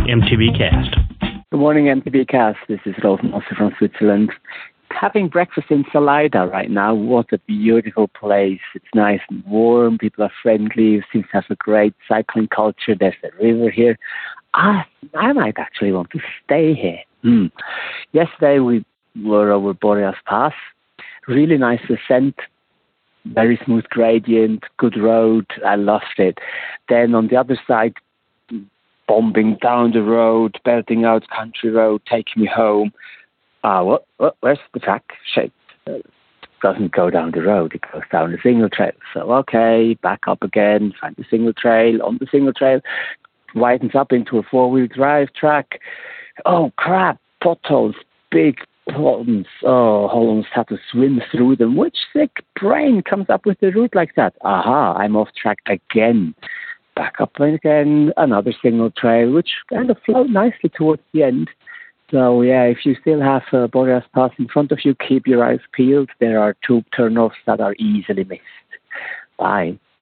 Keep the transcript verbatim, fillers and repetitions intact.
M T B Cast. Good morning, M T B Cast. This is Rolf Mosse from Switzerland. Having breakfast in Salaida right now. What a beautiful place. It's nice and warm. People are friendly. It seems to have a great cycling culture. There's a river here. I, I might actually want to stay here. Hmm. Yesterday we were over Boreas Pass. Really nice ascent. Very smooth gradient. Good road. I loved it. Then on the other side, bombing down the road, belting out country road, taking me home. Ah, uh, what, what? Where's the track shape? Uh, doesn't go down the road. It goes down the single trail. So, okay, back up again, find the single trail. On the single trail, widens up into a four-wheel drive track. Oh, crap, potholes, big ponds. Oh, almost had to swim through them. Which sick brain comes up with a route like that? Aha, I'm off track again. Back up again, another single trail, which kind of flowed nicely towards the end. So, yeah, if you still have uh, Boreas Pass in front of you, keep your eyes peeled. There are two turnoffs that are easily missed. Bye.